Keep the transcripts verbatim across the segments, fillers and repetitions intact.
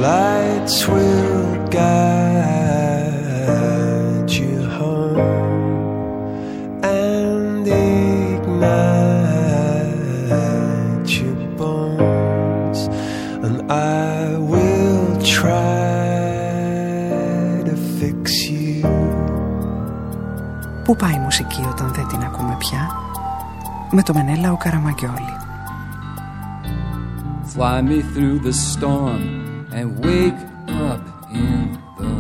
lights will guide you home and ignite your bones, and I will try to fix you. Πού πάει η μουσική όταν δεν την ακούμε πια? Με το Μενέλαο Καραμαγκιόλη. Fly me through the storm and wake up in the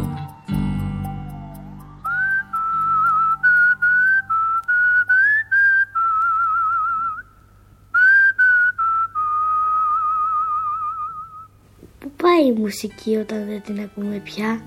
Πού πάει η μουσική όταν δεν την ακούμε πια?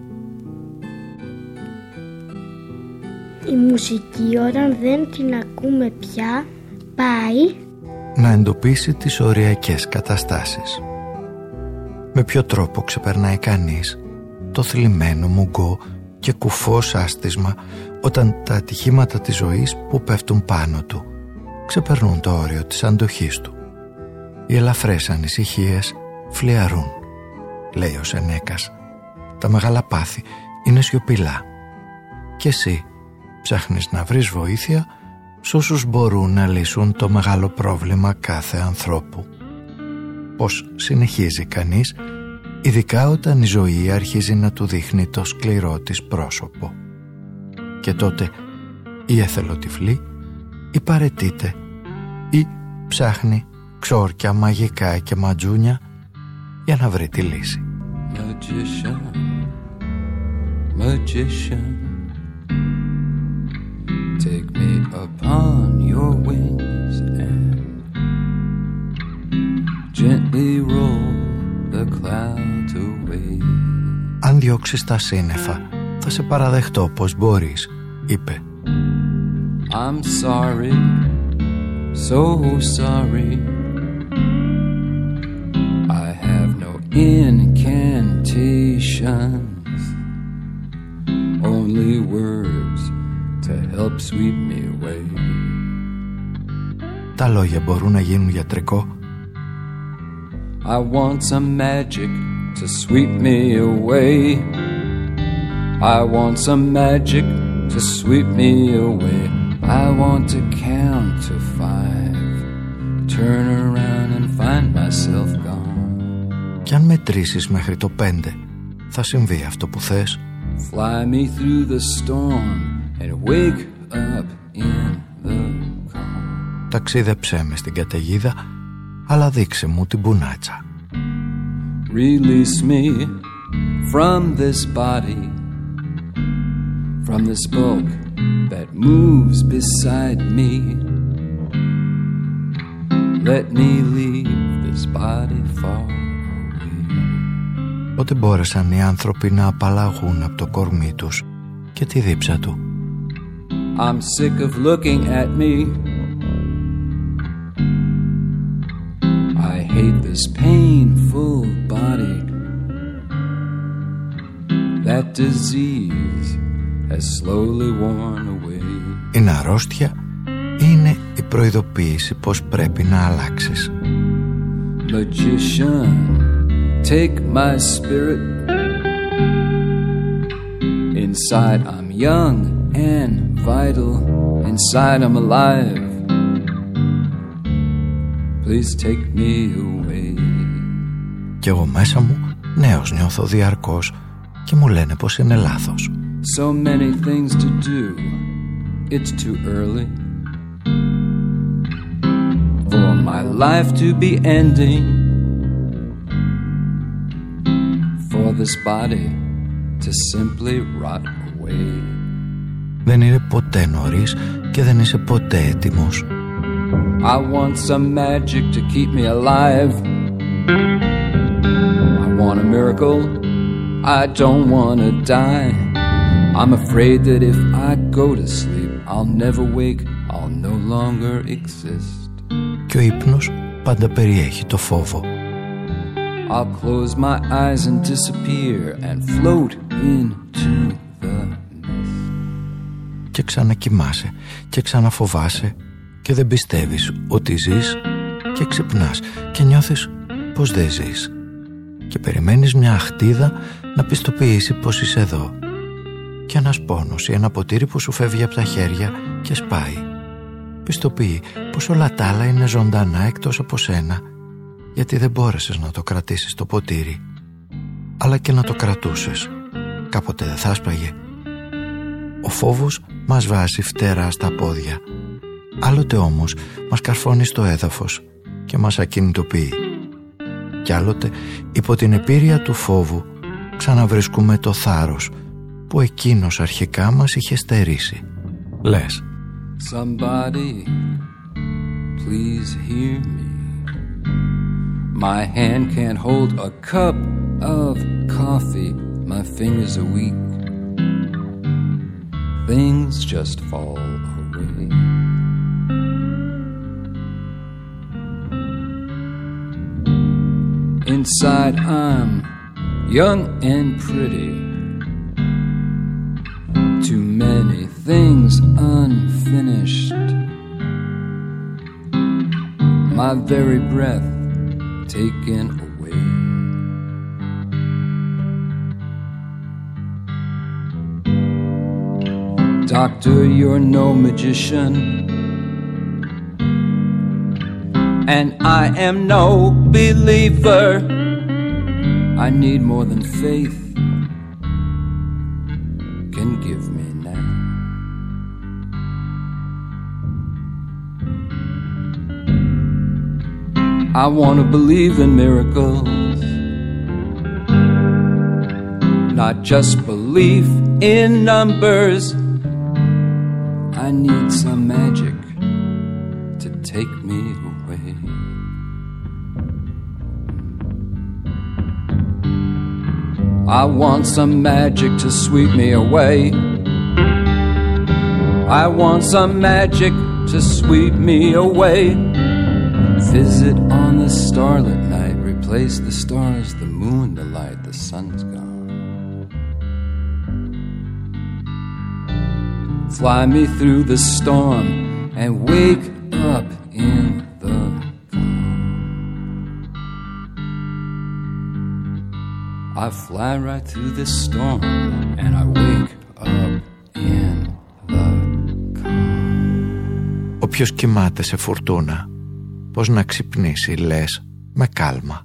Η μουσική όταν δεν την ακούμε πια πάει να εντοπίσει τις οριακές καταστάσεις. Με ποιο τρόπο ξεπερνάει κανείς το θλιμμένο μουγκό και κουφό σάστισμα όταν τα ατυχήματα της ζωής που πέφτουν πάνω του ξεπερνούν το όριο της αντοχής του. Οι ελαφρές ανησυχίες φλιαρούν, λέει ο Σενέκας. Τα μεγάλα πάθη είναι σιωπηλά. Και εσύ ψάχνεις να βρεις βοήθεια σ' όσους μπορούν να λύσουν το μεγάλο πρόβλημα κάθε ανθρώπου. Πώς συνεχίζει κανείς, ειδικά όταν η ζωή αρχίζει να του δείχνει το σκληρό της πρόσωπο. Και τότε ή εθελοτυφλεί ή παραιτείται ή ψάχνει ξόρκια μαγικά και ματζούνια για να βρει τη λύση. Magician, magician, take me upon your wings and gently roll the clouds away. Αν διώξεις τα σύννεφα, θα σε παραδεχτώ πως μπορείς, είπε. I'm sorry, so sorry. I have no incantations, only words to help sweep me away. Τα λόγια μπορούν να γίνουν γιατρικό. I want some magic to sweep me away. I want some magic to sweep me away. I want to count to five, turn around and find myself gone. Κι αν μετρήσεις μέχρι το πέντε, θα συμβεί αυτό που θες. Fly me through the storm and wake up in the calm. Ταξίδεψέ με στην καταιγίδα, αλλά δείξε μου την πουνάτσα. Release me from this body, from this bulk that moves beside me. Let me leave this body far away. Πότε μπόρεσαν οι άνθρωποι να απαλλαγούν από το κορμί τους και τη δίψα του. I'm sick of looking at me. I hate this painful body. That disease has slowly worn away. Είναι αρρώστια ή είναι η προειδοποίηση πως πρέπει να αλλάξεις? Magician, take my spirit. Inside I'm young and vital. Inside I'm alive. Please take me away. Κι εγώ μέσα μου νέος νιώθω διαρκώς και μου λένε πως είναι λάθος. So many things to do. It's too early for my life to be ending, for this body to simply rot away. Δεν είναι ποτέ νωρίς και δεν είσαι ποτέ έτοιμος. I want some magic to keep me alive. I want a miracle. I don't want to die. I'm afraid that if I go to sleep, I'll never wake. I'll no longer exist. Και ο ύπνος πάντα περιέχει το φόβο. I'll close my eyes and disappear and float into the mist. Και ξανακοιμάσαι και ξαναφοβάσαι και δεν πιστεύεις ότι ζεις και ξυπνάς και νιώθεις πως δεν ζεις. και περιμένεις μια αχτίδα να πιστοποιήσει πως είσαι εδώ. Και ένας πόνος ή ένα ποτήρι που σου φεύγει από τα χέρια και σπάει πιστοποιεί πως όλα τα άλλα είναι ζωντανά εκτός από σένα, γιατί δεν μπόρεσες να το κρατήσεις το ποτήρι. Αλλά και να το κρατούσες, κάποτε δεν θα σπάγε. Ο φόβος μας βάζει φτερά στα πόδια, άλλοτε όμως μας καρφώνει στο έδαφος και μας ακινητοποιεί. Κι άλλοτε υπό την επίρρεια του φόβου ξαναβρίσκουμε το θάρρος που εκείνος αρχικά μας είχε στερήσει. Λες: Somebody, please hear me. My hand can't hold a cup of coffee. My fingers are weak. Things just fall away. Inside I'm young and pretty. Too many things unfinished. My very breath taken away. Doctor, you're no magician, and I am no believer. I need more than faith can give me now. I want to believe in miracles, not just belief in numbers. I need some magic to take me away. I want some magic to sweep me away. I want some magic to sweep me away. Visit on the starlit night, replace the stars, the moon, the light, the sun's gone. Fly me through the storm and wake up in the calm. I fly right through the storm and I wake up in the calm. Όποιος κοιμάται σε φουρτούνα, πώς να ξυπνήσει, λες, με κάλμα.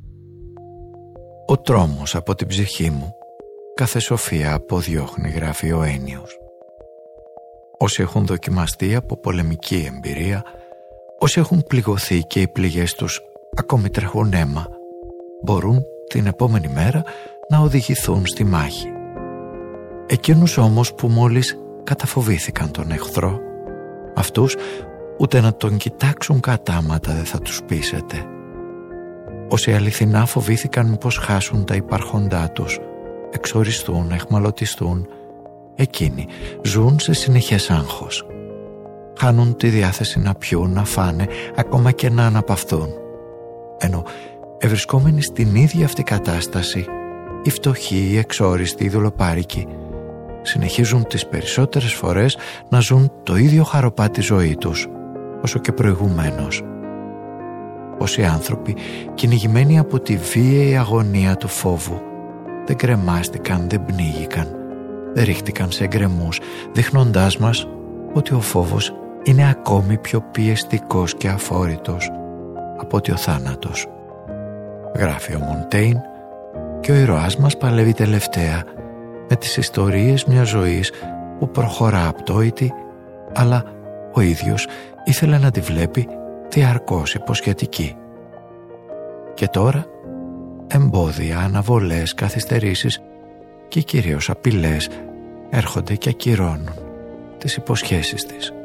Ο τρόμος από την ψυχή μου κάθε σοφία αποδιώχνει, γράφει ο Ένιος. Όσοι έχουν δοκιμαστεί από πολεμική εμπειρία, όσοι έχουν πληγωθεί και οι πληγές τους ακόμη τρέχουν αίμα, μπορούν την επόμενη μέρα να οδηγηθούν στη μάχη. Εκείνους όμως που μόλις καταφοβήθηκαν τον εχθρό, αυτούς ούτε να τον κοιτάξουν κατάματα δεν θα τους πείσετε. Όσοι αληθινά φοβήθηκαν μήπως χάσουν τα υπάρχοντά τους, εξοριστούν, εχμαλωτιστούν, εκείνοι ζουν σε συνεχές άγχος. Χάνουν τη διάθεση να πιούν, να φάνε, ακόμα και να αναπαυθούν. Ενώ ευρισκόμενοι στην ίδια αυτή κατάσταση, οι φτωχοί, οι εξόριστοι, οι δουλοπάρικοι, συνεχίζουν τις περισσότερες φορές να ζουν το ίδιο χαροπάτι ζωή τους, όσο και προηγουμένως. Όσοι άνθρωποι, κυνηγημένοι από τη βίαιη αγωνία του φόβου, δεν κρεμάστηκαν, δεν πνίγηκαν, δεν ρίχτηκαν σε γκρεμούς, δείχνοντάς μας ότι ο φόβος είναι ακόμη πιο πιεστικός και αφόρητος από ότι ο θάνατος. Γράφει ο Μοντέιν, και ο ηρωάς μας παλεύει τελευταία με τις ιστορίες μιας ζωής που προχωρά απτόητη, αλλά ο ίδιος ήθελε να τη βλέπει διαρκώς υποσχετική. Και τώρα εμπόδια, αναβολές, καθυστερήσεις και κυρίως απειλές έρχονται και ακυρώνουν τις υποσχέσεις της.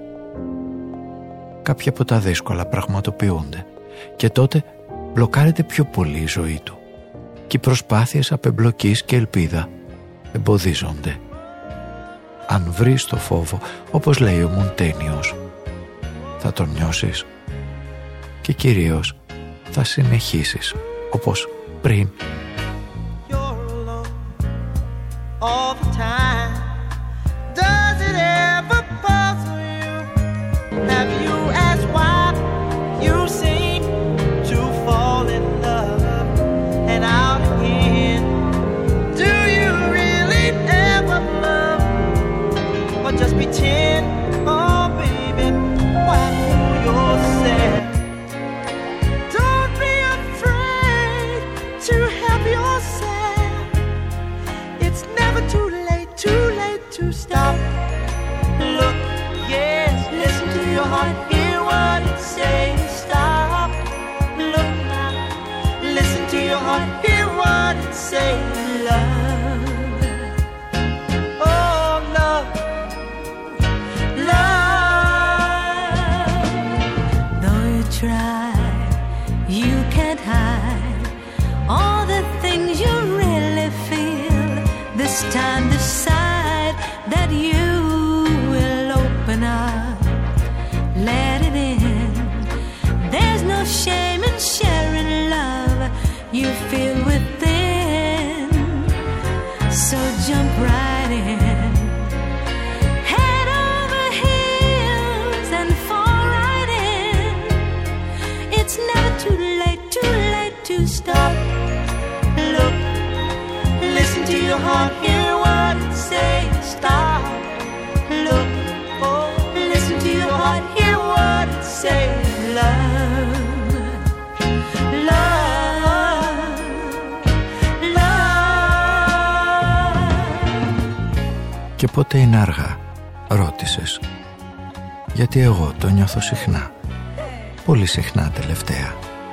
Κάποια από τα δύσκολα πραγματοποιούνται και τότε μπλοκάρεται πιο πολύ η ζωή του και οι προσπάθειες απεμπλοκής και ελπίδα εμποδίζονται. Αν βρεις το φόβο, όπως λέει ο Μοντένιος, θα τον νιώσεις και κυρίως θα συνεχίσεις όπως πριν. All the time. Does it ever puzzle you? Have you asked why you seem to fall in love and out to stop. Look, yes, listen to your heart, hear what it says. Stop, look now, listen to your heart, hear what it says. Love, oh love, love. Though you try, you can't hide all the things you really feel. This time decide that you will open up, let it in. There's no shame in sharing love you feel within. So jump right in, head over heels and fall right in. It's never too late, too late to stop. Look, listen to your heart, hear what it says. Stop, look, oh, listen to your heart, hear what it says. Love, love, love. Και πότε είναι αργά, ρώτησες. Γιατί εγώ το νιώθω συχνά, πολύ συχνά τελευταία.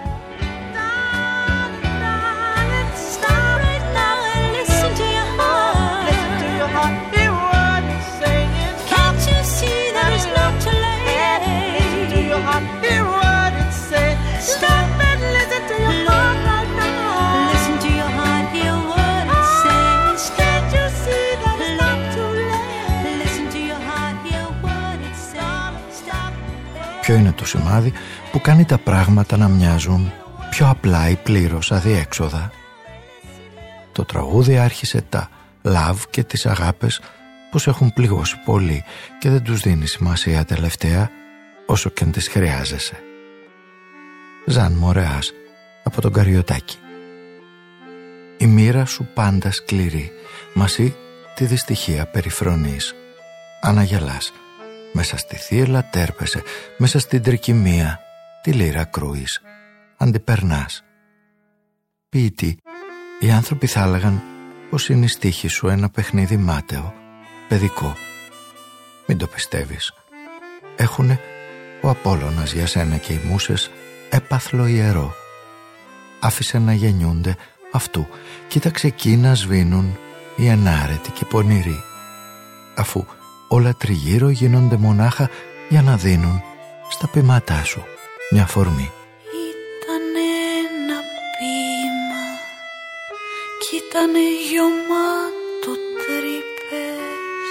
Ποιο είναι το σημάδι που κάνει τα πράγματα να μοιάζουν πιο απλά ή πλήρως αδιέξοδα? Το τραγούδι άρχισε τα love και τις αγάπες που σε έχουν πληγώσει πολύ και δεν τους δίνει σημασία τελευταία όσο και αν τις χρειάζεσαι. Ζαν Μορεάς από τον Καριωτάκη. Η μοίρα σου πάντα σκληρή, μασί τη δυστυχία περιφρονείς. Αναγελάς, μέσα στη θύελα τέρπεσαι, μέσα στην τρικυμία τη λύρα κρούεις. Αντιπερνάς. Ποιητή, οι άνθρωποι θα έλεγαν πως είναι η στίχη σου ένα παιχνίδι μάταιο, παιδικό. Μην το πιστεύεις. Έχουνε ο Απόλλωνας για σένα και οι μούσες έπαθλο ιερό. Άφησε να γεννιούνται αυτού, κοίταξε εκεί να σβήνουν οι ενάρετοι και πονηροί, αφού όλα τριγύρω γίνονται μονάχα για να δίνουν στα ποίηματά σου μια φορμή. Ήταν ένα ποίημα κι ήτανε γεμάτο τρύπες.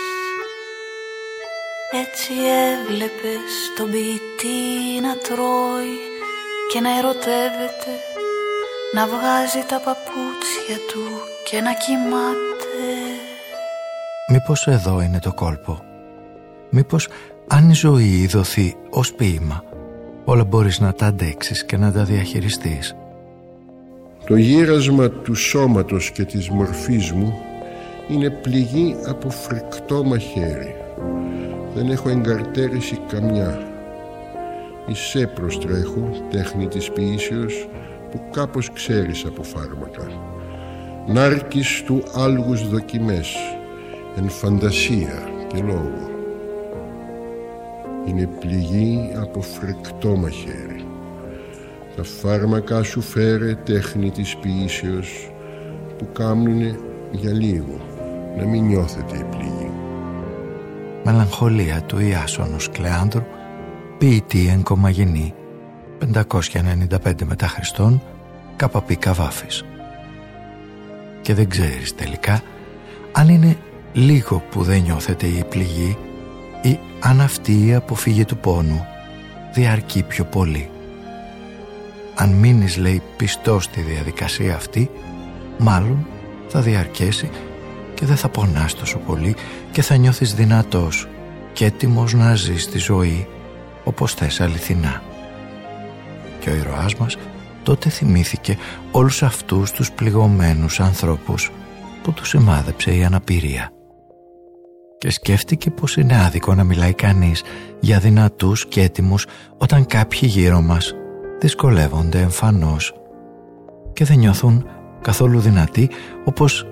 Έτσι έβλεπες τον ποιητή να τρώει και να ερωτεύεται, να βγάζει τα παπούτσια του και να κοιμάται. Μήπως εδώ είναι το κόλπο? Μήπως αν η ζωή δοθεί ως ποίημα, όλα μπορείς να τα αντέξεις και να τα διαχειριστείς? Το γύρασμα του σώματος και της μορφής μου είναι πληγή από φρικτό μαχαίρι. Δεν έχω εγκαρτέρηση καμιά. Εισέ προστρέχω, τέχνη της ποιήσεως που κάπως ξέρεις από φάρμακα. Νάρκης του άλγους δοκιμές, εν φαντασία και λόγο. Είναι πληγή από φρικτό μαχαίρι. Τα φάρμακα σου φέρε, τέχνη της ποιήσεως που κάμνουνε για λίγο να μην νιώθετε η πληγή. Μελαγχολία του Ιάσονος Κλεάνδρου, ποιητή εν Κομαγενή, πεντακόσια ενενήντα πέντε μετά Χριστόν, Καπαπή Καβάφης. Και δεν ξέρεις τελικά αν είναι λίγο που δεν νιώθετε η πληγή ή αν αυτή η αποφύγη του πόνου διαρκεί πιο πολύ. Αν μείνεις, λέει, πιστός στη διαδικασία αυτή, μάλλον θα διαρκέσει και δεν θα πονάς τόσο πολύ και θα νιώθεις δυνατός και έτοιμος να ζεις τη ζωή όπως θες αληθινά. Και ο ήρωάς μας τότε θυμήθηκε όλους αυτούς τους πληγωμένους ανθρώπους που τους σημάδεψε η αναπηρία. Και σκέφτηκε πως είναι άδικο να μιλάει κανείς για δυνατούς και έτοιμους όταν κάποιοι γύρω μας δυσκολεύονται εμφανώς και δεν νιώθουν καθόλου δυνατοί όπως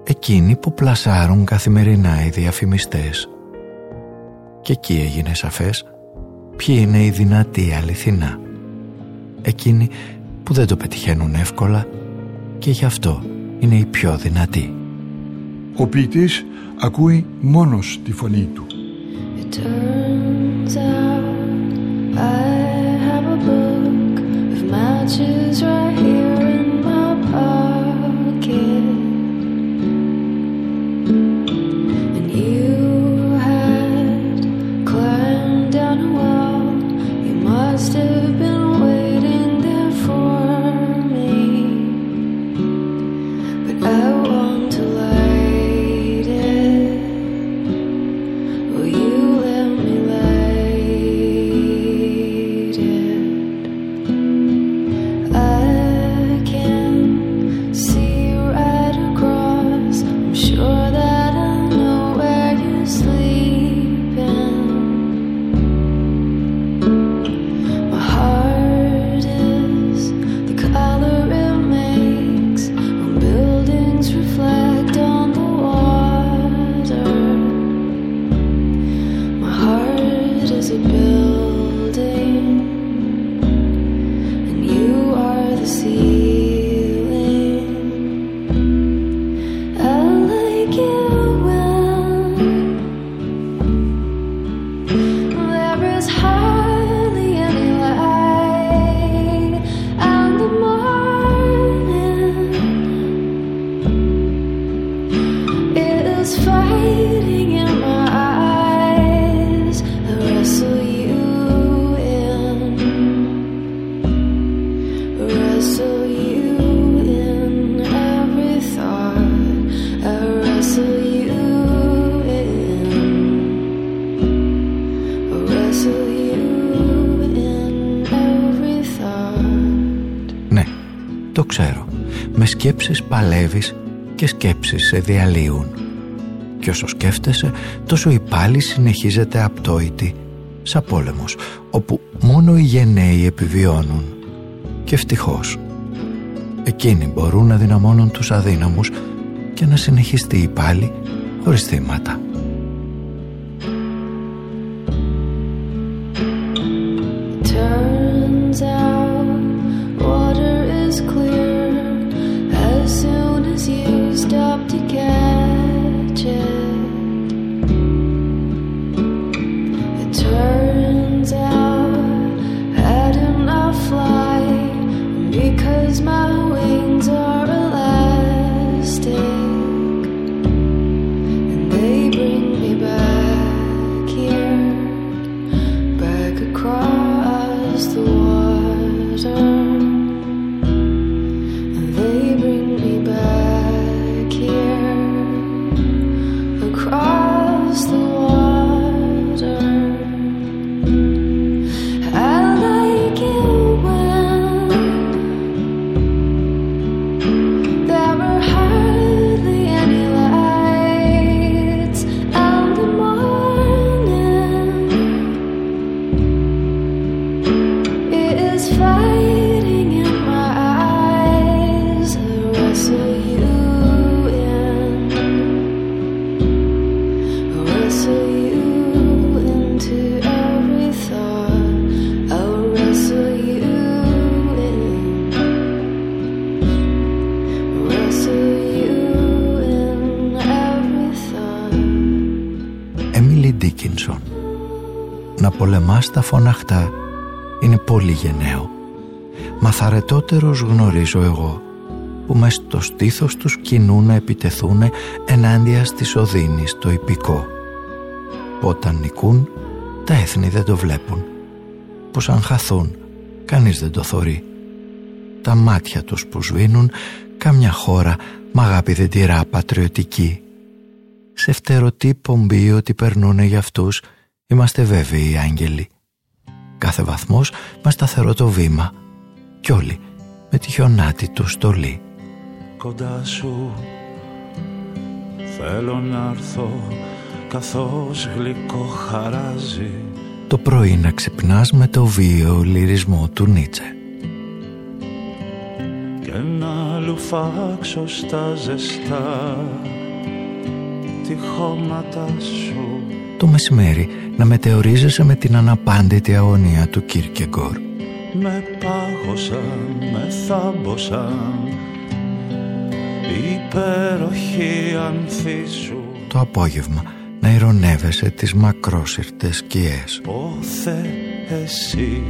εκείνοι που πλασάρουν καθημερινά οι διαφημιστές. Και εκεί έγινε σαφές ποιοι είναι οι δυνατοί αληθινά. Εκείνοι που δεν το πετυχαίνουν εύκολα και γι' αυτό είναι οι πιο δυνατοί. Ο ποιητής ακούει μόνος τη φωνή του. It turns out I have a book of matches right here in my pocket. And you had climbed down a wall. You must have been waiting there for me. But I want to light it. Will you let me light it? I can see right across. I'm sure that I know where you're sleeping. My heart is the color it makes when buildings reflect on the water. My heart is a building, and you are the ceiling. I like you when there is hardly any light, and the morning is fighting in my eyes. I wrestle you in, wrestle you in every thought. I wrestle you in, wrestle you in every thought. Ναι, το ξέρω. Με σκέψεις παλεύεις και σκέψεις σε διαλύουν. Και όσο σκέφτεσαι, τόσο η πάλη συνεχίζεται απτόητη, σαν πόλεμος, όπου μόνο οι γενναίοι επιβιώνουν. Και ευτυχώς, εκείνοι μπορούν να δυναμώνουν τους αδύναμους και να συνεχιστεί η πάλη χωρίς θύματα. Turns out water is clear as soon as you stop to catch it. It turns out I did not fly because my wings are elastic, and they bring me back here, back across the water. And they bring me back here, across the water. I like it when there were hardly any lights, and the morning is fighting in my eyes. I wrestle you in, I wrestle you into every thought. I'll wrestle you in, wrestle you in every thought. Έμιλι Ντίκινσον. Να πολεμάς τα φωναχτά είναι πολύ γενναίο. Μα θαρετότερος γνωρίζω εγώ, που μες στο στήθος τους κινούν να επιτεθούν ενάντια στις οδύνης το υπηκό. Όταν νικούν, τα έθνη δεν το βλέπουν. Πως αν χαθούν, κανείς δεν το θωρεί. Τα μάτια τους που σβήνουν, καμιά χώρα μ' αγάπη δεν τηρά πατριωτική. Σε φτερωτή πομπή ότι περνούνε για αυτούς, είμαστε βέβαιοι οι άγγελοι. Κάθε βαθμός με σταθερό το βήμα, κι όλοι με τη χιονάτη του στολή. Κοντά σου θέλω να έρθω καθώς γλυκό χαράζει. Το πρωί να ξυπνάς με το βίαιο λυρισμό του Νίτσε. Και να λουφάξω στα ζεστά τη χώματα σου. Το μεσημέρι να μετεωρίζεσαι με την αναπάντητη αγωνία του Κίρκεγκορ. Με πάγωσαν, με θάμπωσαν υπέροχοι ανθί σου. Το απόγευμα να ειρωνεύεσαι τις μακρόσυρτες σκιές. Όθε εσύ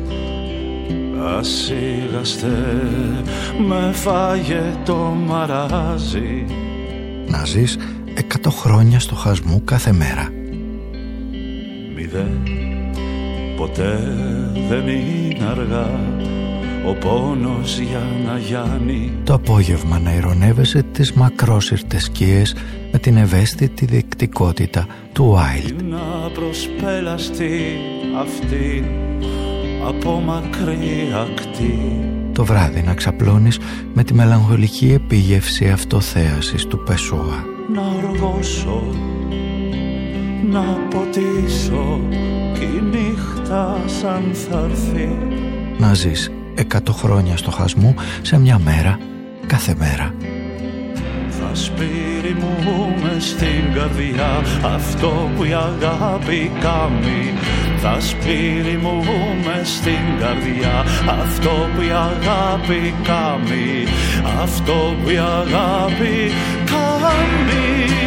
ασίγαστε, με φάγε το μαράζι. Να ζεις εκατό χρόνια στο χασμού κάθε μέρα. Μηδέν, ποτέ δεν είναι αργά, ο πόνος για να γιάνει. Το απόγευμα να ειρωνεύεσαι τις μακρόσυρτες σκιές με την ευαίσθητη διεκτικότητα του Wild. Να προσπέλαστη αυτή από μακρύ ακτή. Το βράδυ να ξαπλώνεις με τη μελαγχολική επίγευση αυτοθέασης του Πεσόα. Να οργώσω, να ποτίσω κι η νύχτα σαν θα έρθει. Να ζεις εκατό χρόνια στο χασμού σε μια μέρα, κάθε μέρα. Θα σπείρει μου μες στην καρδιά αυτό που η αγάπη κάνει. Θα σπείρει μου μες στην καρδιά αυτό που η αγάπη κάνει. Αυτό που η αγάπη κάνει.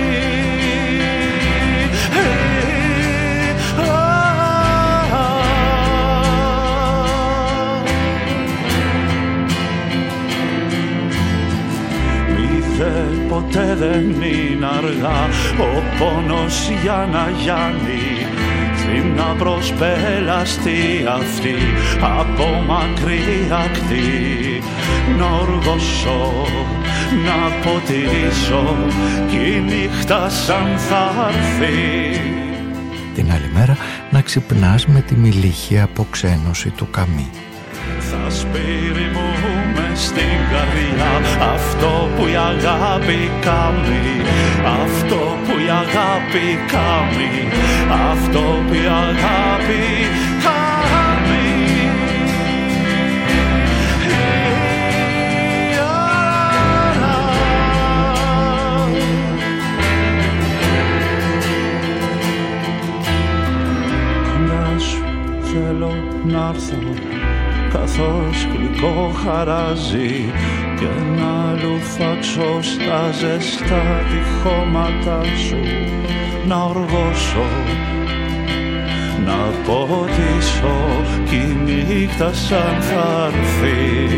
Ποτέ δεν είναι αργά ο πόνος για να γιάνει. Στην απροσπέλαστη αυτή από μακρύ ακτή. Να οργώσω, να ποτίσω κι η νύχτα σαν θα έρθει. Την άλλη μέρα να ξυπνάς με τη μιλήχια αποξένωση του Καμί. Θα σπείρει μου μες στην καρδιά αυτό που η αγάπη κάνει. Αυτό που η αγάπη κάνει. Αυτό που η αγάπη κάνει. Κοντά σου θέλω να έρθω καθώς γλυκό χαράζει και να λουφάξω στα ζεστά τη χώματα σου. Να οργώσω, να ποτίσω κι η νύχτα σαν θα έρθει.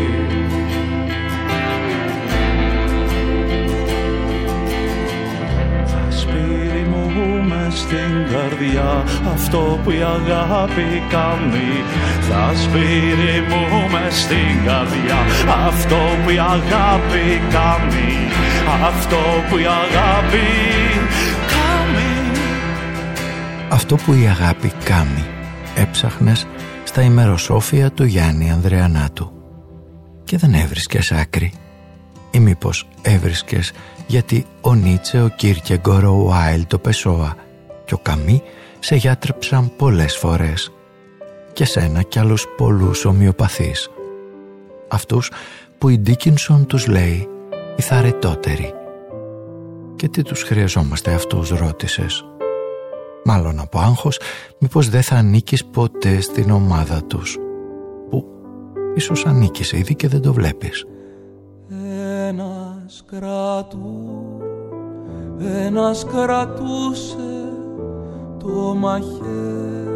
Θα σπείρει μου μες στην καρδιά αυτό που η αγάπη κάνει. Θα σπείρει μου μες στην καρδιά αυτό που η αγάπη κάνει. Αυτό που η αγάπη κάνει. Αυτό που η αγάπη κάνει έψαχνες στα ημεροσόφια του Γιάννη Ανδρεανάτου και δεν έβρισκες άκρη. Ή μήπως έβρισκες γιατί ο Νίτσε, ο Κίρκεγκορ, ο Wild, το Πεσόα και ο Καμί σε γιάτρεψαν πολλές φορές και σένα κι άλλους πολλούς ομοιοπαθείς. Αυτούς που η Ντίκινσον τους λέει οι θαρετότεροι. Και τι τους χρειαζόμαστε αυτούς, ρώτησες. Μάλλον από άγχος, μήπως δεν θα ανήκεις ποτέ στην ομάδα τους, που ίσως ανήκεις ήδη και δεν το βλέπεις. Ένας κρατού, ένας κρατούσε το μαχαίρι,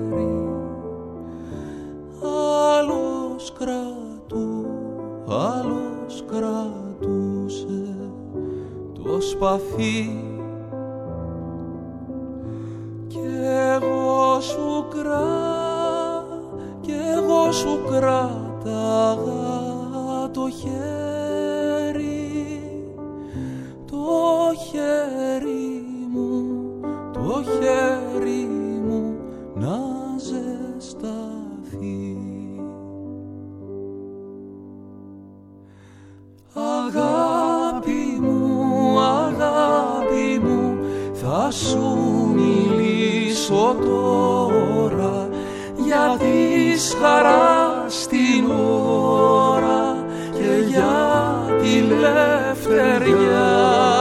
άλλος κρατού, άλλος κρατούσε το σπαθί. Κι εγώ σου κρά, κι εγώ σου κράταγα το χέρι, το χέρι μου, το χέρι μου να ζεσταθεί. Αγάπη μου, αγάπη μου, θα σου μιλήσω τώρα για της χαράς την ώρα και για τη λευτεριά.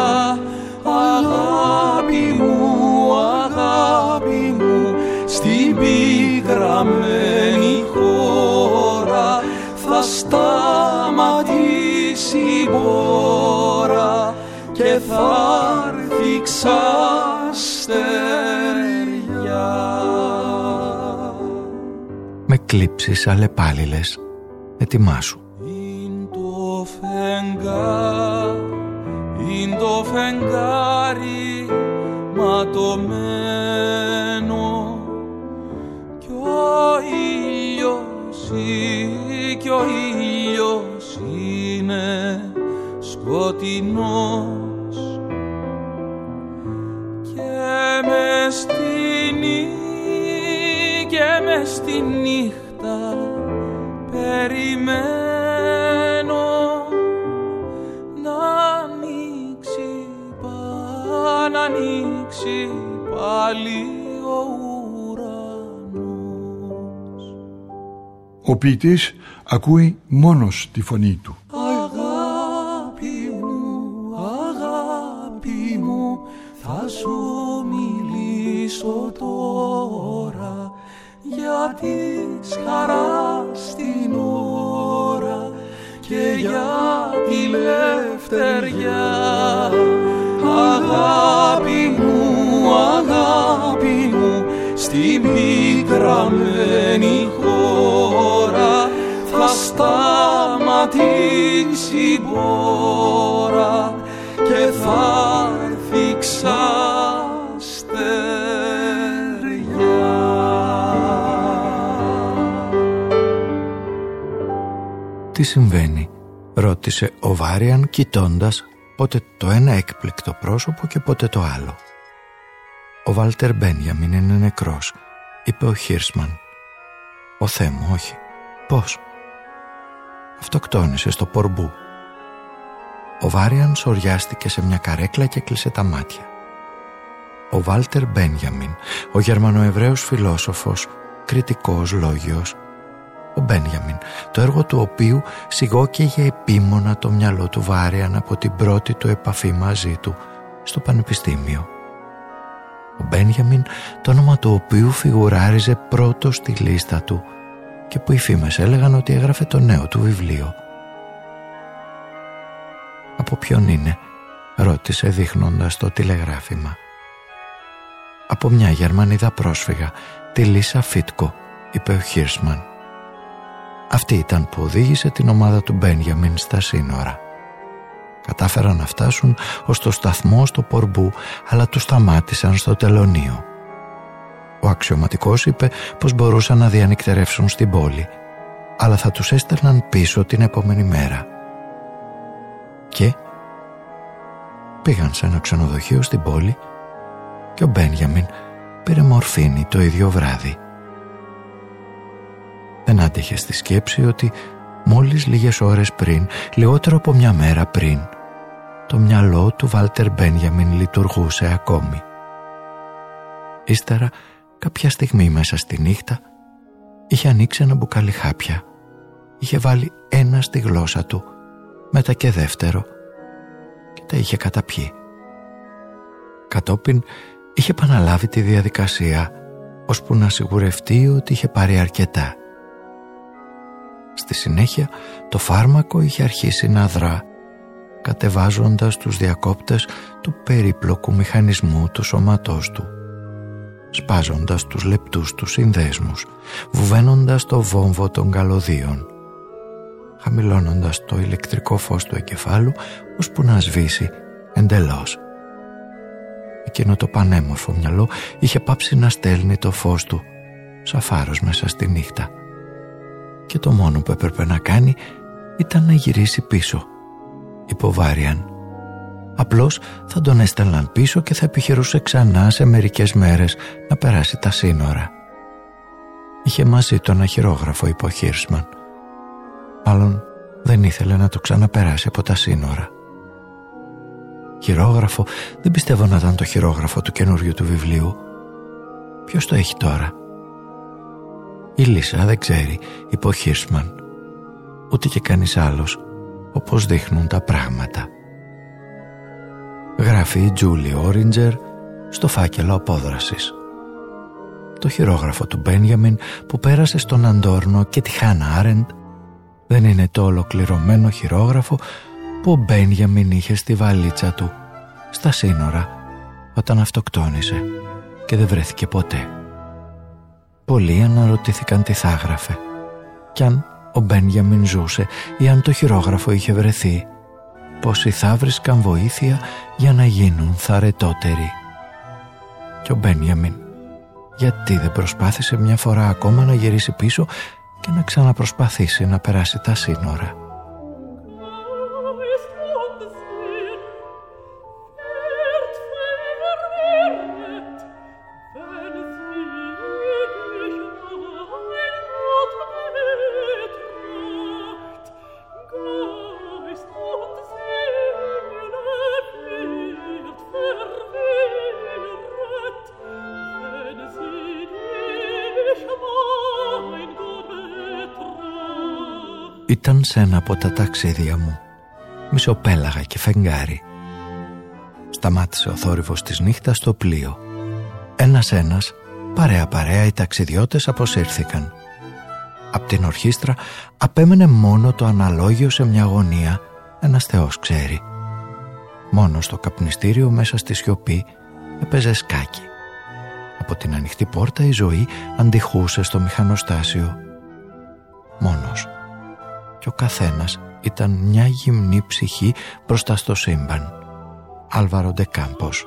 Αγάπη μου, αγάπη μου, στην πικραμένη χώρα θα σταματήσει η μπόρα και θα έρθει ξαστεριά. Με κλίψεις αλλεπάλληλες, ετοιμάσου. Είναι το φεγγάρι, είναι το φεγγάρι ματωμένο κι ο ήλιος, κι ο ήλιος είναι σκοτεινός και μες στη νύχτα, και μες στη νύχτα περιμένω να ανοίξει, πά, να ανοίξει πάλι ο ουρανός. Ο ποιητής ακούει μόνος τη φωνή του. Αγάπη μου, αγάπη μου, θα σου μιλήσω τώρα για της χαράς την ώρα και για τη λευτεριά. Αγάπη μου, αγάπη μου, στην πικραμένη χώρα θα σταματήσει η μπόρα και θα έρθει ξαστεριά. Τι συμβαίνει, ρώτησε ο Βάριαν κοιτώντας πότε το ένα έκπληκτο πρόσωπο και πότε το άλλο. Ο Βάλτερ Μπένιαμιν είναι νεκρός, είπε ο Χίρσμαν. Ο Θεέ μου, όχι. Πώς? Αυτοκτόνησε στο Πορμπού. Ο Βάριαν σοριάστηκε σε μια καρέκλα και κλείσε τα μάτια. Ο Βάλτερ Μπένιαμιν, ο Γερμανοεβραίος φιλόσοφος, κριτικός λόγιος. Ο Μπένιαμιν, το έργο του οποίου σιγόκαιγε επίμονα το μυαλό του Βάριαν από την πρώτη του επαφή μαζί του στο πανεπιστήμιο. Ο Μπένιαμιν, το όνομα του οποίου φιγουράριζε πρώτο στη λίστα του και που οι φήμες έλεγαν ότι έγραφε το νέο του βιβλίο. «Από ποιον είναι?» ρώτησε δείχνοντας το τηλεγράφημα. «Από μια Γερμανίδα πρόσφυγα, τη Λίσα Φίτκο», είπε ο Χίρσμαν. Αυτή ήταν που οδήγησε την ομάδα του Μπένιαμιν στα σύνορα. Κατάφεραν να φτάσουν ως το σταθμό στο Πορμπού, αλλά τους σταμάτησαν στο τελωνείο. Ο αξιωματικός είπε πως μπορούσαν να διανυκτερεύσουν στην πόλη, αλλά θα τους έστελναν πίσω την επόμενη μέρα. Και πήγαν σε ένα ξενοδοχείο στην πόλη και ο Μπένιαμιν πήρε μορφίνη το ίδιο βράδυ. Δεν άντεχε στη σκέψη ότι μόλις λίγες ώρες πριν, λιγότερο από μια μέρα πριν, το μυαλό του Βάλτερ Μπένιαμιν λειτουργούσε ακόμη. Ύστερα, κάποια στιγμή μέσα στη νύχτα, είχε ανοίξει ένα μπουκάλι χάπια, είχε βάλει ένα στη γλώσσα του, μετά και δεύτερο, και τα είχε καταπιεί. Κατόπιν είχε επαναλάβει τη διαδικασία, ώσπου να σιγουρευτεί ότι είχε πάρει αρκετά. Στη συνέχεια το φάρμακο είχε αρχίσει να δρά, κατεβάζοντας τους διακόπτες του περίπλοκου μηχανισμού του σώματός του, σπάζοντας τους λεπτούς του συνδέσμους, βουβαίνοντας το βόμβο των καλωδίων, χαμηλώνοντας το ηλεκτρικό φως του εγκεφάλου ώσπου να σβήσει εντελώς. Εκείνο το πανέμορφο μυαλό είχε πάψει να στέλνει το φως του σαν φάρος μέσα στη νύχτα. Και το μόνο που έπρεπε να κάνει ήταν να γυρίσει πίσω, είπε ο Βάριαν. Απλώς θα τον έστελναν πίσω και θα επιχειρούσε ξανά σε μερικές μέρες να περάσει τα σύνορα. Είχε μαζί το ένα χειρόγραφο, είπε ο Χίρσμαν. Μάλλον δεν ήθελε να το ξαναπεράσει από τα σύνορα. Χειρόγραφο? Δεν πιστεύω να ήταν το χειρόγραφο του καινούριου του βιβλίου. Ποιος το έχει τώρα? Η Λίσα δεν ξέρει, είπε ο Χίρσμαν. Ούτε και κανείς άλλος. όπως δείχνουν τα πράγματα. Γράφει η Τζούλι Όριντζερ στο φάκελο απόδρασης. Το χειρόγραφο του Μπένιαμιν που πέρασε στον Αντόρνο και τη Χάνα Άρεντ δεν είναι το ολοκληρωμένο χειρόγραφο που ο Μπένιαμιν είχε στη βαλίτσα του στα σύνορα όταν αυτοκτόνησε και δεν βρέθηκε ποτέ. Πολλοί αναρωτήθηκαν τι θα έγραφε κι αν ο Μπένιαμιν ζούσε ή αν το χειρόγραφο είχε βρεθεί, πόσοι θα βρίσκαν βοήθεια για να γίνουν θαρετότεροι. Και ο Μπένιαμιν γιατί δεν προσπάθησε μια φορά ακόμα να γυρίσει πίσω και να ξαναπροσπαθήσει να περάσει τα σύνορα? Ήταν σε ένα από τα ταξίδια μου, μισοπέλαγα και φεγγάρι. Σταμάτησε ο θόρυβος της νύχτας στο πλοίο. Ένας-ένας, παρέα-παρέα οι ταξιδιώτες αποσύρθηκαν. Απ' την ορχήστρα απέμενε μόνο το αναλόγιο σε μια γωνία, ένας θεός ξέρει. Μόνο στο καπνιστήριο μέσα στη σιωπή έπαιζε σκάκι. Από την ανοιχτή πόρτα η ζωή αντιχούσε στο μηχανοστάσιο. Μόνος. Και ο καθένας ήταν μια γυμνή ψυχή μπροστά στο σύμπαν. Άλβαρο ντε Κάμπος.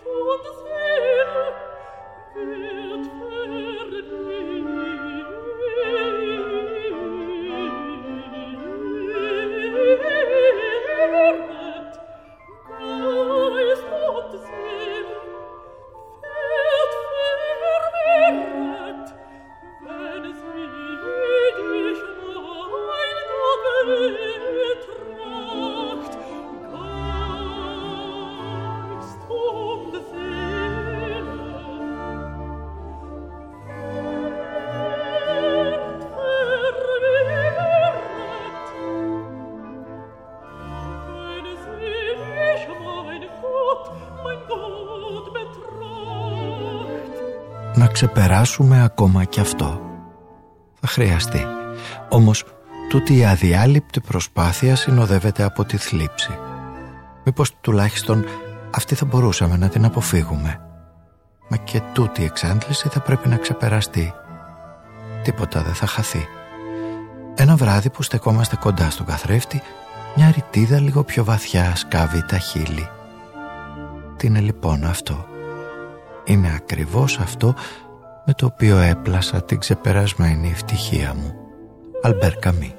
Να ξεπεράσουμε ακόμα κι αυτό. Θα χρειαστεί. Όμως τούτη η αδιάλειπτη προσπάθεια συνοδεύεται από τη θλίψη. Μήπως τουλάχιστον αυτή θα μπορούσαμε να την αποφύγουμε. Μα και τούτη η εξάντληση θα πρέπει να ξεπεραστεί. Τίποτα δεν θα χαθεί. Ένα βράδυ που στεκόμαστε κοντά στον καθρέφτη, μια ρητίδα λίγο πιο βαθιά σκάβει τα χείλη. Τι είναι λοιπόν αυτό? Είναι ακριβώς αυτό με το οποίο έπλασα την ξεπερασμένη ευτυχία μου. Αλμπέρ Καμί.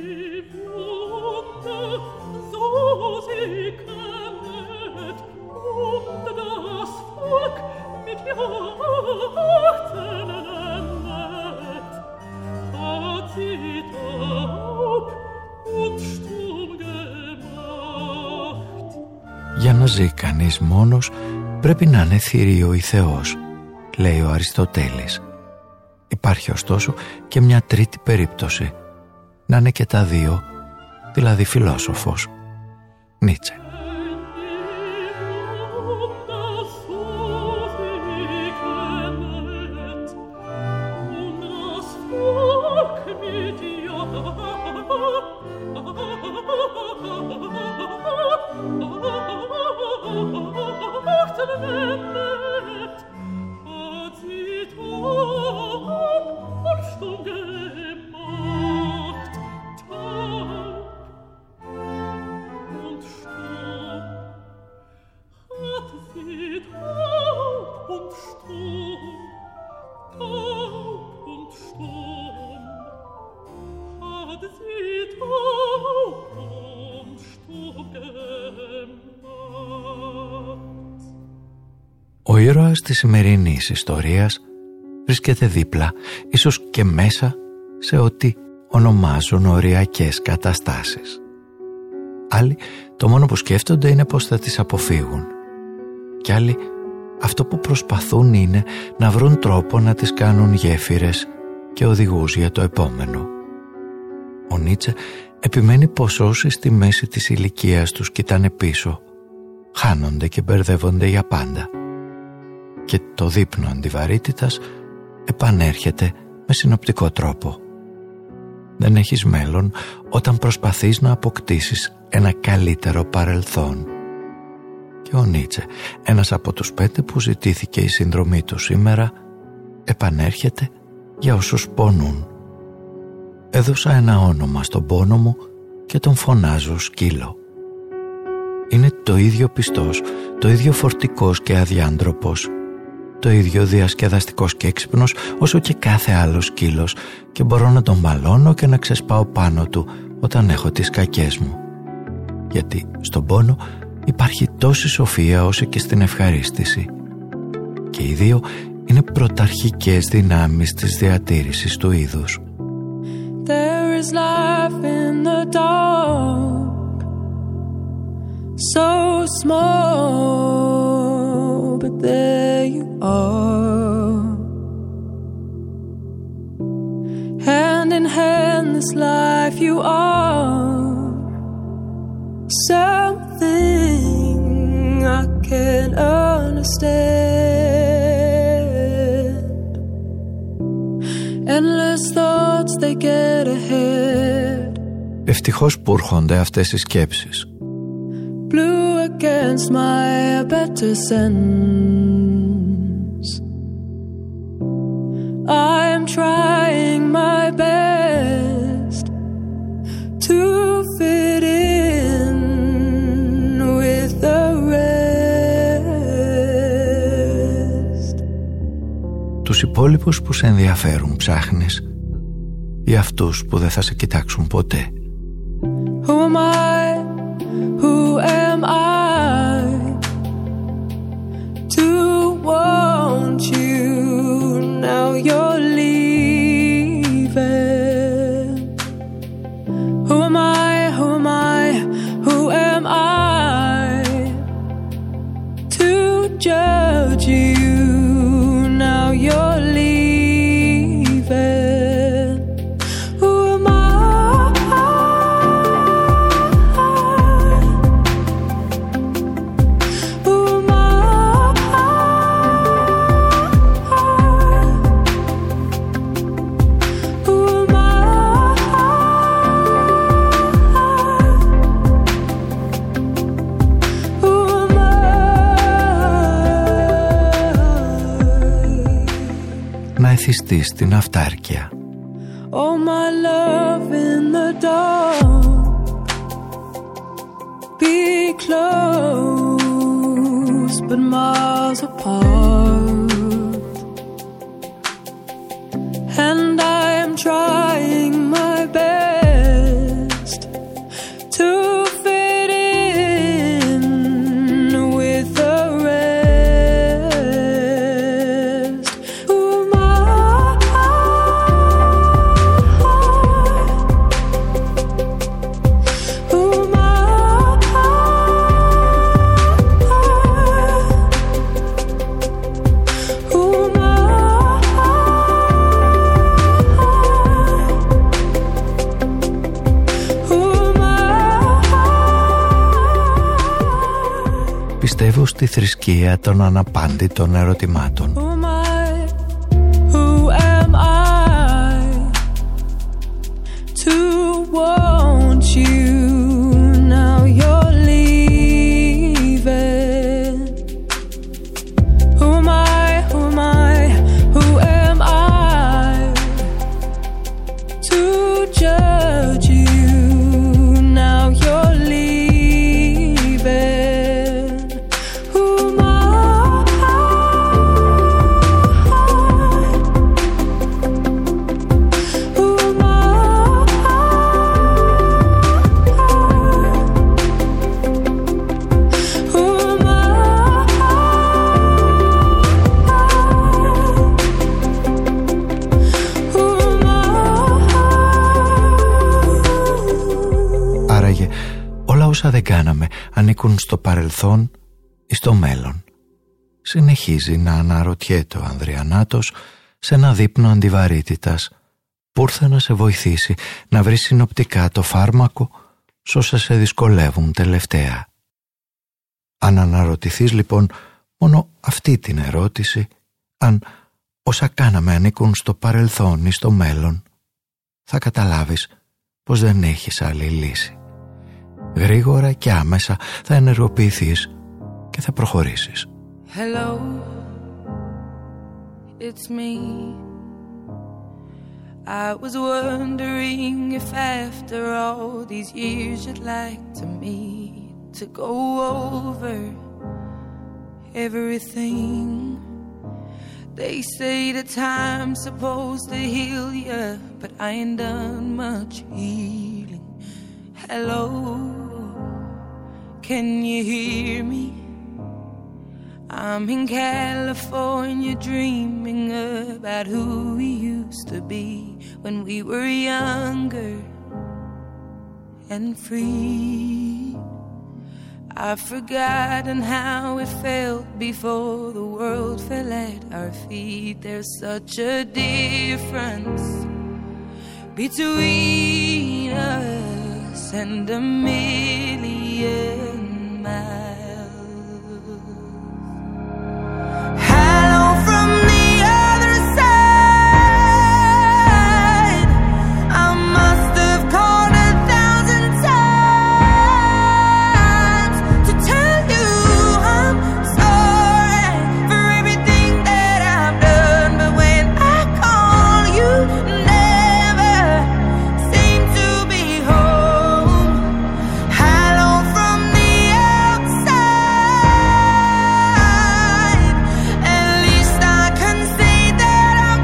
Για να ζει κανείς μόνος πρέπει να είναι θηρίο ή Θεός, λέει ο Αριστοτέλης. Υπάρχει ωστόσο και μια τρίτη περίπτωση, να είναι και τα δύο, δηλαδή φιλόσοφος, Νίτσε. Ο ήρωας της σημερινής ιστορίας βρίσκεται δίπλα, ίσως και μέσα, σε ό,τι ονομάζουν οριακές καταστάσεις. Άλλοι το μόνο που σκέφτονται είναι πώς θα τις αποφύγουν. Κι άλλοι αυτό που προσπαθούν είναι να βρουν τρόπο να τις κάνουν γέφυρες και οδηγούς για το επόμενο. Ο Νίτσε επιμένει πως όσοι στη μέση της ηλικίας τους κοιτάνε πίσω, χάνονται και μπερδεύονται για πάντα. Και το δείπνο αντιβαρύτητας επανέρχεται με συνοπτικό τρόπο. Δεν έχεις μέλλον όταν προσπαθείς να αποκτήσεις ένα καλύτερο παρελθόν. Και ο Νίτσε, ένας από τους πέντε που ζητήθηκε η συνδρομή του σήμερα, επανέρχεται για όσους πονούν. Έδωσα ένα όνομα στον πόνο μου και τον φωνάζω σκύλο. Είναι το ίδιο πιστός, το ίδιο φορτικός και αδιάντροπος, το ίδιο διασκεδαστικός και έξυπνος όσο και κάθε άλλο σκύλος, και μπορώ να τον μαλώνω και να ξεσπάω πάνω του όταν έχω τις κακές μου. Γιατί στον πόνο υπάρχει τόση σοφία όσο και στην ευχαρίστηση. Και οι δύο είναι πρωταρχικές δυνάμεις της διατήρησης του είδους. There is life in the dark, so small, but there you are. Hand in hand, this life you are, something I can't understand. Endless thoughts, they get ahead. Ευτυχώς που έρχονται αυτές οι σκέψεις. Blue against my better sense. I'm trying my best to fit in with the rest. Τους υπόλοιπους που σε ενδιαφέρουν ψάχνεις, ή αυτούς που δεν θα σε κοιτάξουν ποτέ? Who am I? Who am I to want you? Now you're leaving. Who am I? Who am I? Who am I to judge you? Now you're leaving. Who am I? Να εθιστείς στην αυτάρκεια. Oh my love in the dark, be close but miles apart, and I am trying my best to fit in with the rest. Who am I? Who am I? Who am I? Who am I? Πιστεύω στη θρησκεία των αναπάντητων ερωτημάτων. Who am I? Who am I to want you? Now you're leaving. Who am I? Who am I? Who am I to judge you? Now you're leaving. Who am I? Who am I? Who am I? Who am I? Άραγε όλα όσα δεν κάναμε ανήκουν στο παρελθόν ή στο μέλλον. Συνεχίζει να αναρωτιέται ο Ανδριανάτος σε ένα δείπνο αντιβαρύτητας που ήρθε να σε βοηθήσει να βρεις συνοπτικά το φάρμακο σ' όσα σε δυσκολεύουν τελευταία. Αν αναρωτηθείς λοιπόν μόνο αυτή την ερώτηση, αν όσα κάναμε ανήκουν στο παρελθόν ή στο μέλλον, θα καταλάβεις πως δεν έχεις άλλη λύση. Γρήγορα και άμεσα θα ενεργοποιηθείς και θα προχωρήσεις. Hello, it's me. I was wondering if after all these years you'd like to meet to go over everything. They say that time's supposed to heal ya, but I ain't done much healing. Hello, can you hear me? I'm in California dreaming about who we used to be when we were younger and free. I've forgotten how it felt before the world fell at our feet. There's such a difference between us and a million miles. Hello from the other side. I must have called a thousand times to tell you I'm sorry for everything that I've done. But when I call, you never seem to be home. Hello from the outside. At least I can say that I've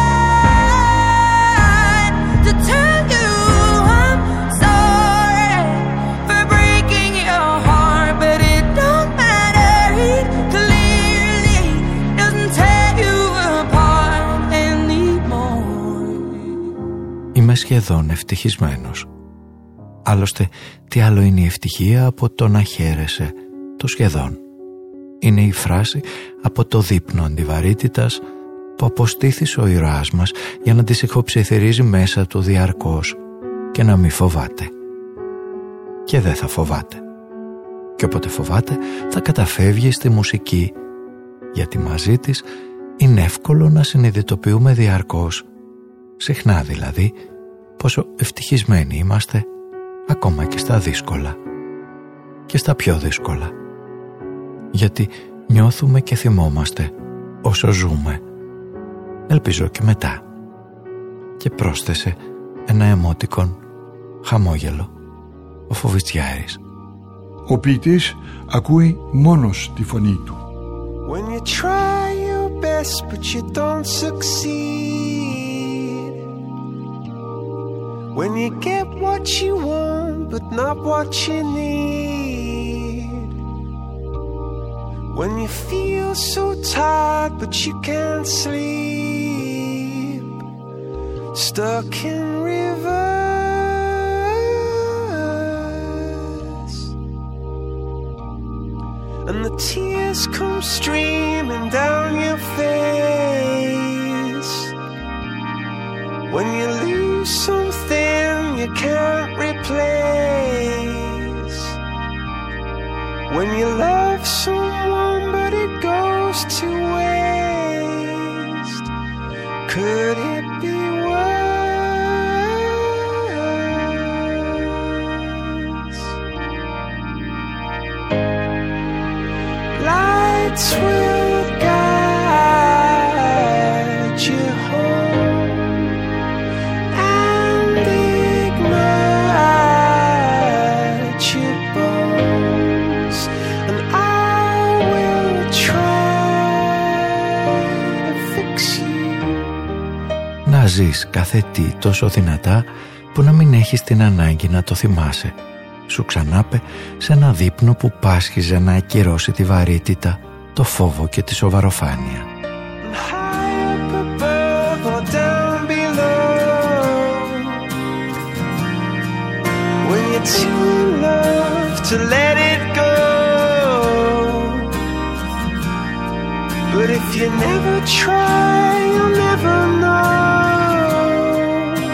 tried to tell you I'm sorry for breaking your heart. But it don't matter, it clearly doesn't tear you apart anymore. Είμαι σχεδόν ευτυχισμένος. Άλλωστε, τι άλλο είναι η ευτυχία από το να χαίρεσαι το σχεδόν. Είναι η φράση από το δείπνο αντιβαρύτητας που αποστήθησε ο ήρωάς μας για να τη ηχοψιθυρίζει μέσα του διαρκώς και να μη φοβάται. Και δεν θα φοβάται. Και όποτε φοβάται θα καταφεύγει στη μουσική, γιατί μαζί της είναι εύκολο να συνειδητοποιούμε διαρκώς, συχνά δηλαδή, πόσο ευτυχισμένοι είμαστε ακόμα και στα δύσκολα και στα πιο δύσκολα. Γιατί νιώθουμε και θυμόμαστε όσο ζούμε. Ελπίζω και μετά. Και πρόσθεσε ένα εμότικον χαμόγελο ο Φοβιστιάρης. Ο ποιητής ακούει μόνος τη φωνή του. When you try your best but you don't succeed, when you get what you want but not what you need, when you feel so tired but you can't sleep, stuck in reverse, and the tears come streaming down your face, when you lose something you can't replace, when you love someone but it goes to waste, could it be worse? Lights will guide you home and ignite your bones, and I will try to fix you. Να ζεις κάθε τι τόσο δυνατά που να μην έχεις την ανάγκη να το θυμάσαι. Σου ξανάπε σε ένα δείπνο που πάσχιζε να ακυρώσει τη βαρύτητα, το φόβο και τη σοβαροφάνεια. High up above or down below, when you're too in love to let it go, but if you never try you'll never know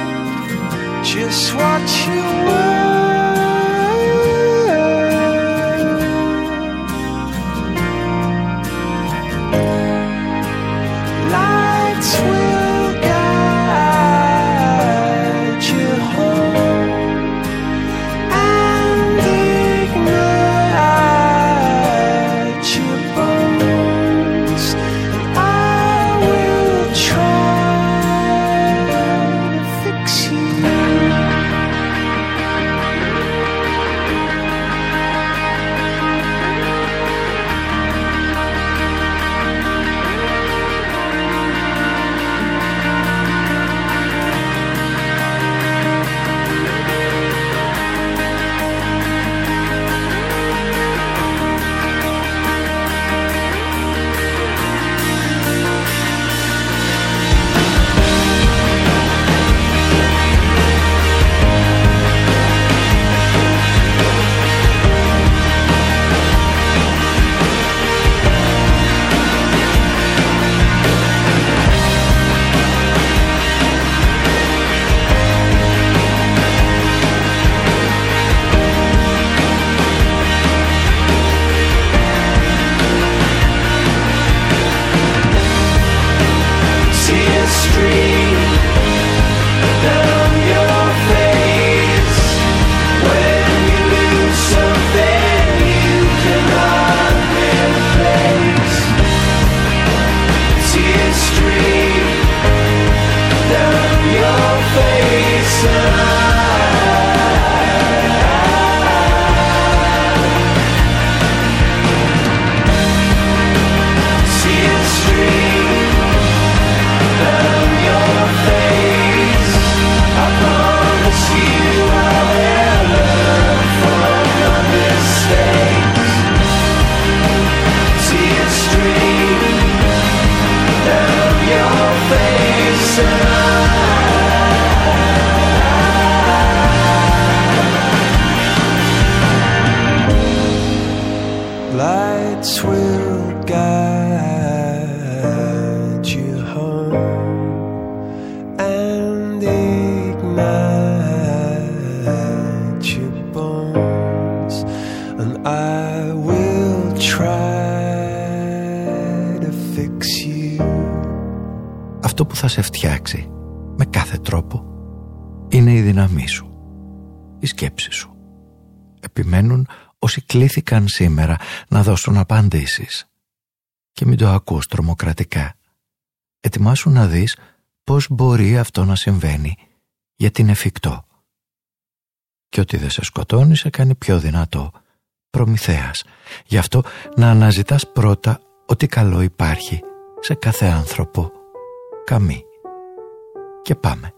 αυτό που θα σε φτιάξει με κάθε τρόπο είναι η δύναμή σου, η σκέψη σου. Επιμένουν όσοι κλήθηκαν σήμερα να δώσουν απαντήσεις. Και μην το ακούς τρομοκρατικά. Ετοιμάσου να δεις πώς μπορεί αυτό να συμβαίνει, γιατί είναι εφικτό. Και ό,τι δεν σε σκοτώνει σε κάνει πιο δυνατό. Προμηθέας. Γι' αυτό να αναζητάς πρώτα ό,τι καλό υπάρχει σε κάθε άνθρωπο. Καμί. Και πάμε.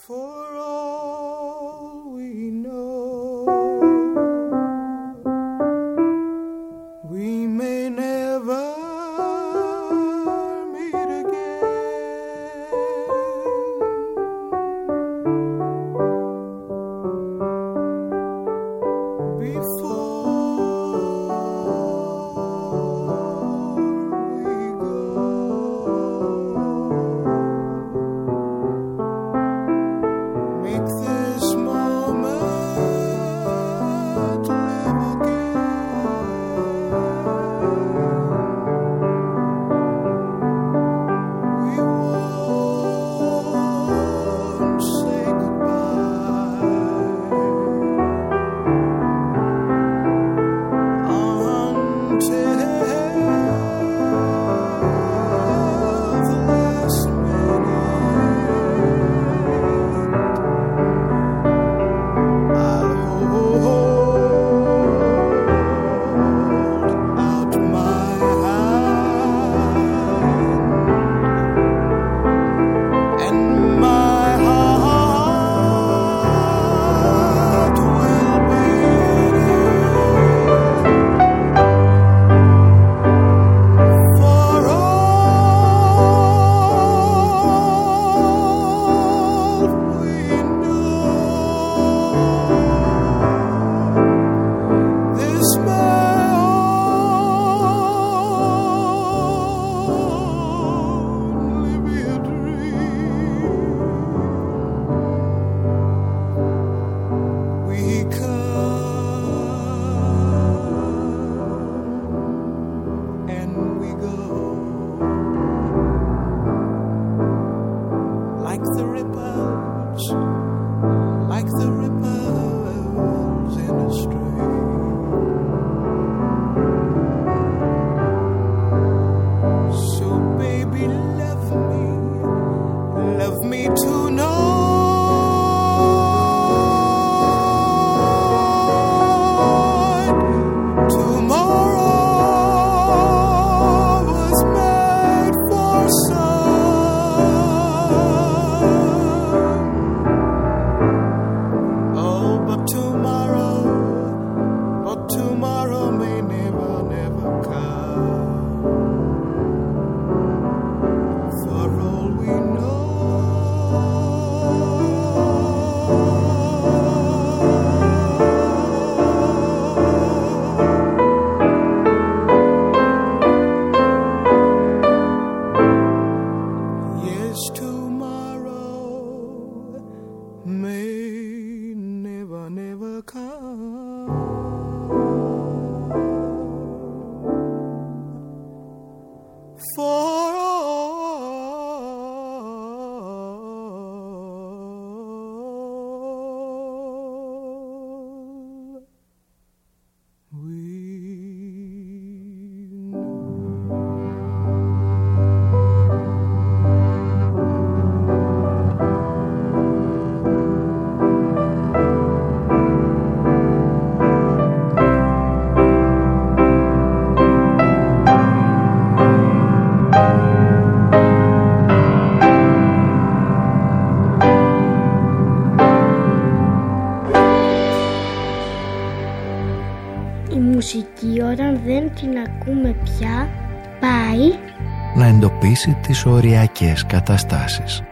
μουσική όταν δεν την ακούμε πια πάει να εντοπίσει τις οριακές καταστάσεις.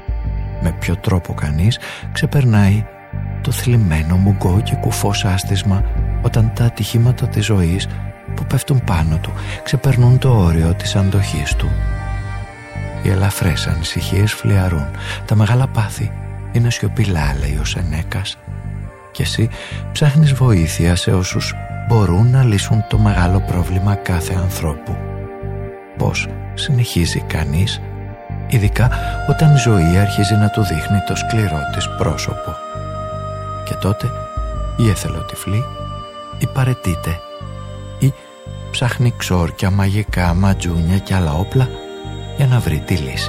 Με ποιο τρόπο κανείς ξεπερνάει το θλιμμένο μουγκό και κουφό σάστισμα όταν τα ατυχήματα της ζωής που πέφτουν πάνω του ξεπερνούν το όριο της αντοχής του. Οι ελαφρές ανησυχίες φλιαρούν, τα μεγάλα πάθη είναι σιωπηλά, λέει ο Σενέκας, και εσύ ψάχνεις βοήθεια σε όσους μπορούν να λύσουν το μεγάλο πρόβλημα κάθε ανθρώπου. Πώς συνεχίζει κανείς ειδικά όταν η ζωή αρχίζει να του δείχνει το σκληρό της πρόσωπο. Και τότε ή εθελοτυφλεί ή παραιτείται ή ψάχνει ξόρκια, μαγικά, ματζούνια και άλλα όπλα για να βρει τη λύση.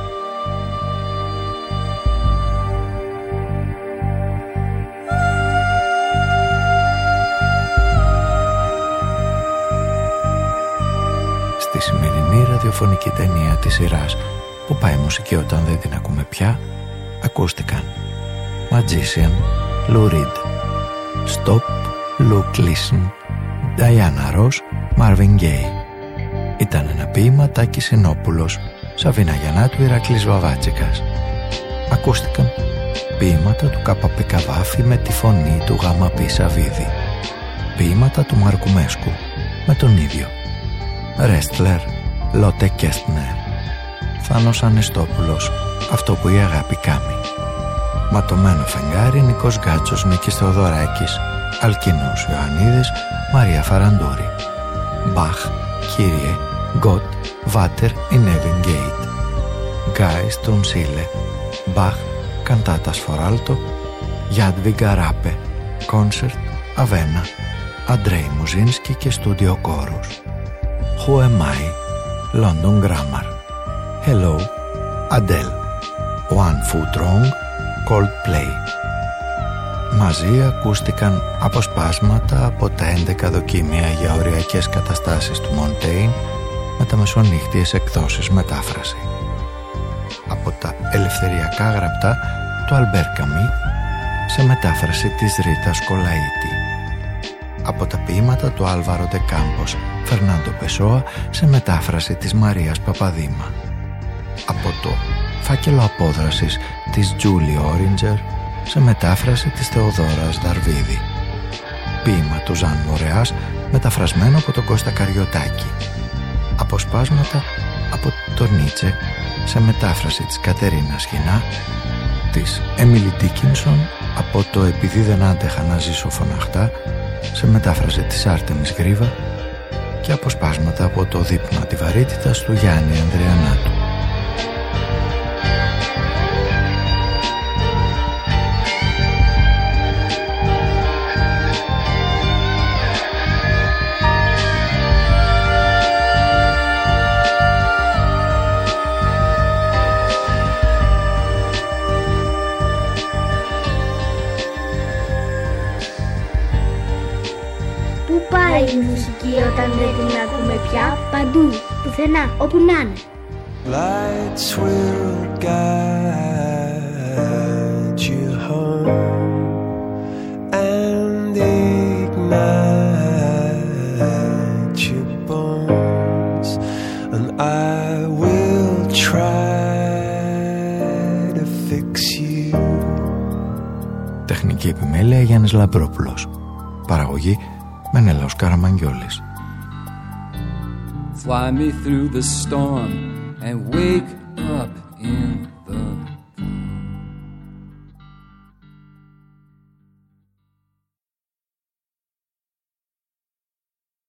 Στη σημερινή ραδιοφωνική ταινία της σειράς που πάει μουσική όταν δεν την ακούμε πια, ακούστηκαν Magician, Lou Reed, Stop, Look, Listen, Diana Ross, Marvin Gaye. Ήταν ένα ποίημα Τάκης Συνόπουλος, Σαβίνα Γιαννάτου, Ηρακλής Βαβάτσικας. Ακούστηκαν ποίηματα του Καπαπή Καβάφη με τη φωνή του Γαμαπή Σαβίδη. Ποίηματα του Μάρκου Μέσκου με τον ίδιο. Ρέστλερ, Λότε Κέστνερ. Θάνος Ανεστόπουλος, Αυτό που η αγάπη κάμει. Ματωμένο φεγγάρι, Νικός Γκάτσος, Νίκης Θεοδωράκης. Αλκινός Ιωαννίδης, Μαρία Φαραντούρη. Μπαχ, Κύριε, Γκότ, Βάτερ, Ινέβιν Γκέιτ. Γκάις, Τον Σίλε. Μπαχ, Καντάτα Σφοράλτο. Γιάντβιγκα Ράπε. Κόνσερτ, Αβένα. Αντρέι Μουζίνσκι και Στούντιο Κόρους. Who am I? London Grammar. Hello, Adele. One Foot Wrong, Coldplay. Μαζί ακούστηκαν αποσπάσματα από τα έντεκα δοκίμια για οριακές καταστάσεις του Μοντέιν με τα μεσονύχτιες εκδόσεις μετάφραση. Από τα ελευθεριακά γραπτά του Αλμπέρ Καμί σε μετάφραση της Ρίτας Κολαΐτη. Από τα ποίηματα του Άλβαρο Ντε Κάμπος, Φερνάντο Πεσόα σε μετάφραση της Μαρίας Παπαδήμα. Από το Φάκελο Απόδρασης της Τζούλι Όριντζερ σε μετάφραση της Θεοδόρας Δαρβίδη. Ποίημα του Ζαν Μορεάς μεταφρασμένο από τον Κώστα Καριωτάκη. Αποσπάσματα από τον Νίτσε σε μετάφραση της Κατερίνας Χινά, της Έμιλι Ντίκινσον από το Επειδή δεν άντεχα να ζήσω φωναχτά σε μετάφραση της Άρτεμις Γρίβα και αποσπάσματα από το Δείπνο Αντιβαρύτητας του Γιάννη Ανδρεανάτου. Πάει η μουσική όταν δεν την ακούμε πια? Παντού, πουθενά, όπου να είναι. Lights will guide you home and ignite your bones, and I will try to fix you. Τεχνική επιμέλεια Γιάννης Λαμπρόπουλος. Παραγωγή Μενέλαος Καραμαγγιόλης. Fly me through the storm and wake up